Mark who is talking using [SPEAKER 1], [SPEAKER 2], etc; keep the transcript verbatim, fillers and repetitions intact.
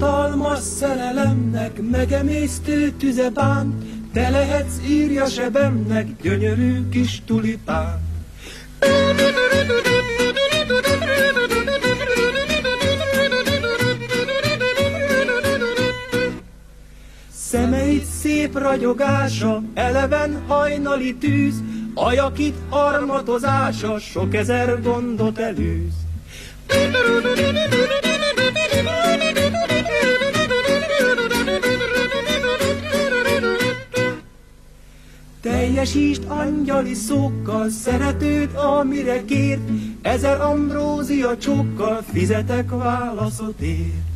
[SPEAKER 1] Hatalmas szerelemnek megemésztő tüze bánt, te lehetsz, írja sebemnek, gyönyörű kis tulipán. Szemeid szép ragyogása, eleven hajnali tűz, ajakit armatozása sok ezer gondot elűz. Teljesítsd angyali szókkal szeretőd, amire kért, ezer ambrózia csókkal fizetek válaszodért.